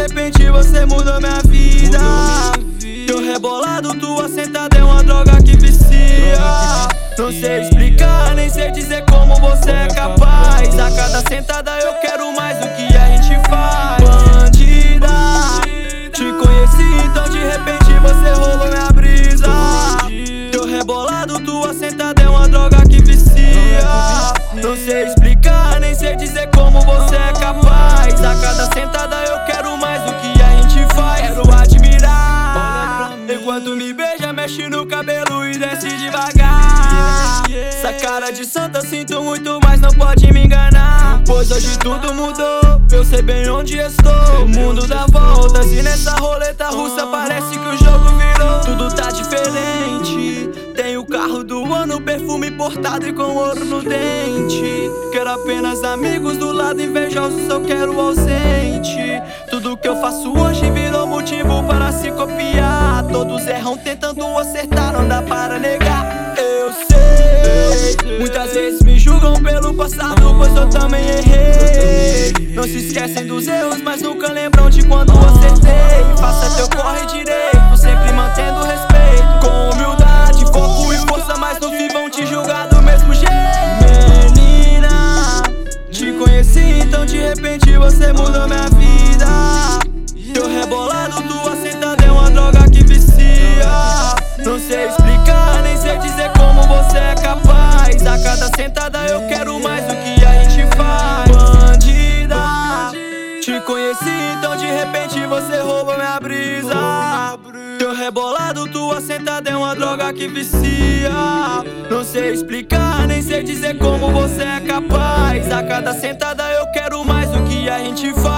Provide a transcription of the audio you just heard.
repente você mudou minha vida. Teu rebolado, tua sentada é uma droga que vicia. Não sei explicar, nem sei dizer como você é capaz. A cada sentada eu quero mais do que a gente faz. Bandida, te conheci, então de repente você roubou minha brisa. Teu rebolado, tua sentada é uma droga que vicia. Não sei explicar, nem sei dizer como você é capaz. A cada sentada eu quero mais do que a gente faz. Quero admirar enquanto me beija, mexe no cabelo e desce devagar. Essa cara de santa sinto muito, mas não pode me enganar. Pois hoje tudo mudou, eu sei bem onde estou. O mundo dá voltas e nessa roleta russa parece que o jogo virou. Tudo tá diferente. Tenho o carro do ano, perfume importado e com ouro no dente. Quero apenas amigos do lado, invejosos eu quero ausente. Tudo que eu faço hoje virou motivo para se copiar. Todos erram tentando acertar, não dá para negar. Eu sei, muitas vezes me julgam pelo passado, pois eu também errei. Não se esquecem dos erros, mas nunca lembram de quando acertei. Faça teu corre direito, sempre mantendo respeito. Com humildade, foco e força, mas no fim vão te julgar do mesmo jeito. Menina, te conheci, então de repente você mudou minha vida. Teu rebolado, tua sentada é uma droga que vicia. Não sei explicar, nem sei dizer como você é capaz. A cada sentada eu quero mais do que a gente faz. Bandida, te conheci, então de repente você roubou minha brisa. Teu rebolado, tua sentada é uma droga que vicia. Não sei explicar, nem sei dizer como você é capaz. A cada sentada eu quero mais do que a gente faz.